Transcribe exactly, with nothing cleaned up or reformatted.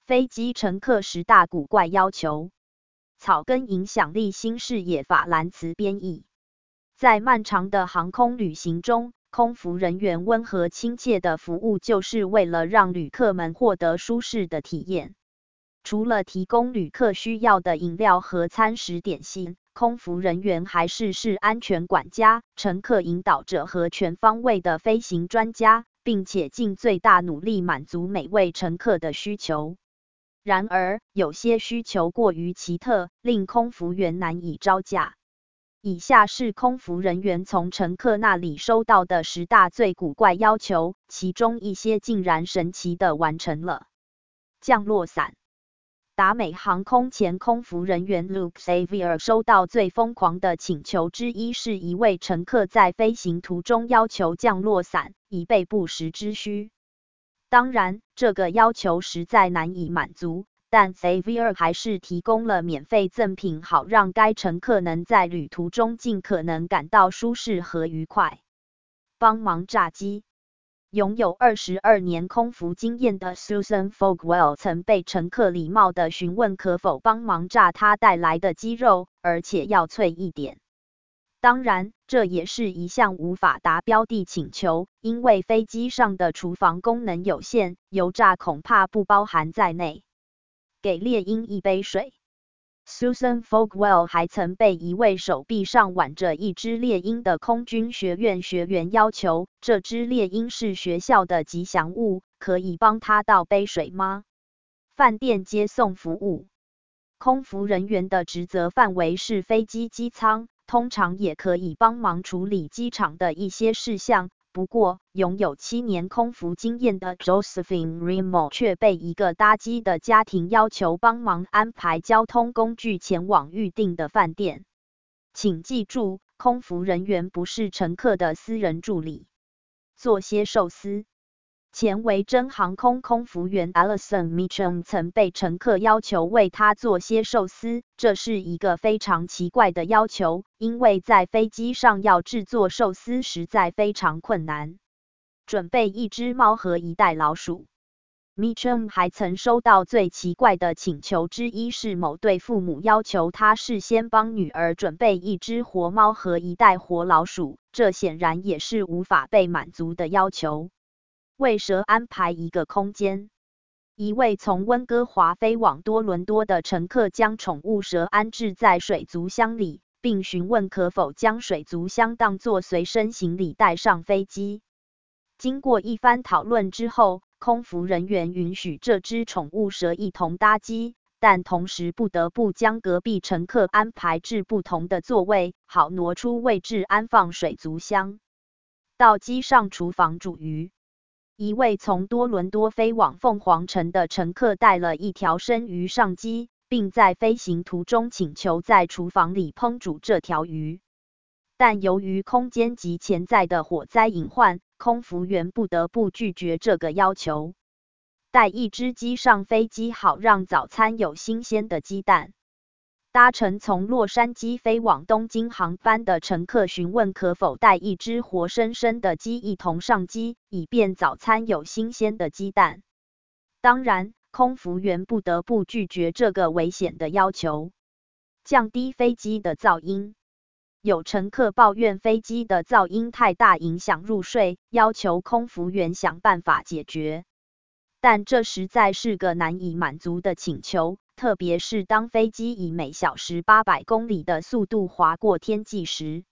飞机乘客十大古怪要求。草根影响力新视野法兰茨编译。在漫长的航空旅行中，空服人员温和亲切的服务就是为了让旅客们获得舒适的体验。除了提供旅客需要的饮料和餐食点心，空服人员还是是安全管家、乘客引导者和全方位的飞行专家，并且尽最大努力满足每位乘客的需求。然而，有些需求过于奇特，令空服员难以招架。以下是空服人员从乘客那里收到的十大最古怪要求，其中一些竟然神奇地完成了。降落伞。达美航空前空服人员 Luke Xavier 收到最疯狂的请求之一，是一位乘客在飞行途中要求降落伞，以备不时之需。当然，这个要求实在难以满足，但 Xavier 还是提供了免费赠品，好让该乘客能在旅途中尽可能感到舒适和愉快。帮忙炸鸡。拥有二十二年空服经验的 Susan Fogwell 曾被乘客礼貌地询问可否帮忙炸他带来的鸡肉，而且要脆一点。当然，这也是一项无法达标的请求，因为飞机上的厨房功能有限，油炸恐怕不包含在内。给猎鹰一杯水。Susan Fogwell 还曾被一位手臂上挽着一只猎鹰的空军学院学员要求，这只猎鹰是学校的吉祥物，可以帮他倒杯水吗？饭店接送服务。空服人员的职责范围是飞机机舱，通常也可以帮忙处理机场的一些事项。不过，拥有七年空服经验的 Josephine Remo 却被一个搭机的家庭要求帮忙安排交通工具前往预定的饭店。请记住，空服人员不是乘客的私人助理。做些寿司。前维珍航空空服员 Alison Meacham 曾被乘客要求为他做些寿司，这是一个非常奇怪的要求，因为在飞机上要制作寿司实在非常困难。准备一只猫和一袋老鼠。Meacham 还曾收到最奇怪的请求之一，是某对父母要求他事先帮女儿准备一只活猫和一袋活老鼠，这显然也是无法被满足的要求。为蛇安排一个空间。一位从温哥华飞往多伦多的乘客将宠物蛇安置在水族箱里，并询问可否将水族箱当作随身行李带上飞机。经过一番讨论之后，空服人员允许这只宠物蛇一同搭机，但同时不得不将隔壁乘客安排至不同的座位，好挪出位置安放水族箱。到机上厨房煮鱼。一位从多伦多飞往凤凰城的乘客带了一条生鱼上机，并在飞行途中请求在厨房里烹煮这条鱼。但由于空间及潜在的火灾隐患，空服员不得不拒绝这个要求。带一只鸡上飞机，好让早餐有新鲜的鸡蛋。搭乘从洛杉矶飞往东京航班的乘客询问可否带一只活生生的鸡一同上机，以便早餐有新鲜的鸡蛋。当然，空服员不得不拒绝这个危险的要求。降低飞机的噪音。有乘客抱怨飞机的噪音太大，影响入睡，要求空服员想办法解决。但这实在是个难以满足的请求，特别是当飞机以每小时八百公里的速度划过天际时。